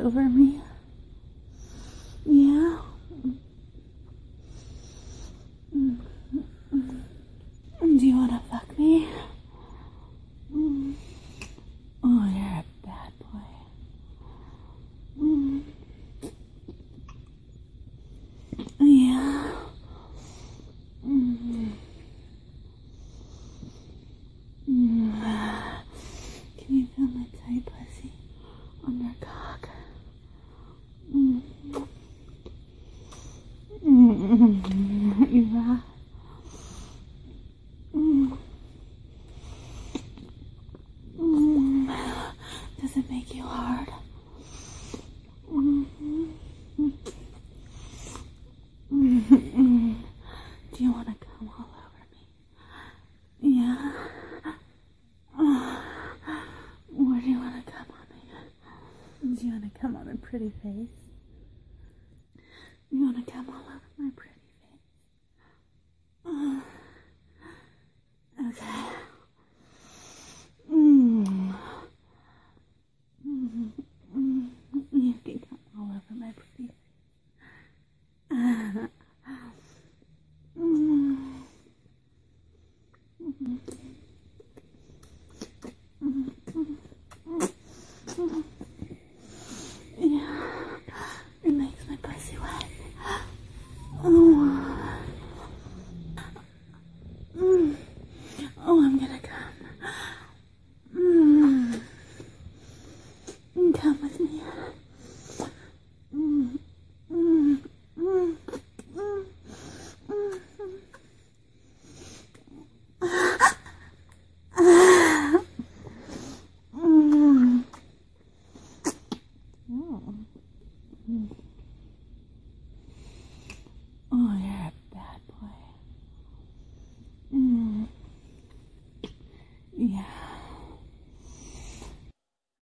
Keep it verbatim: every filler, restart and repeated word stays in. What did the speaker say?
over me? Yeah? Do you want to fuck me? Oh, you're a bad boy. Yeah? Can you feel my tight pussy on your cock? You rock. Does it make you hard? Do you want to come all over me? Yeah? Where do you want to come on me? Do you want to come on a pretty face? You want to come all over my pretty face? Okay. Mm. Mm. Mm. You can come all over my pretty face. Mm. Yeah, it makes my pussy wet. Oh, mm. Oh, I'm gonna come. Mm. Come with me. Mm. Mm. Mm. Mm. Mm. Mm. Mm. Oh, you're a bad boy. Mm. Yeah.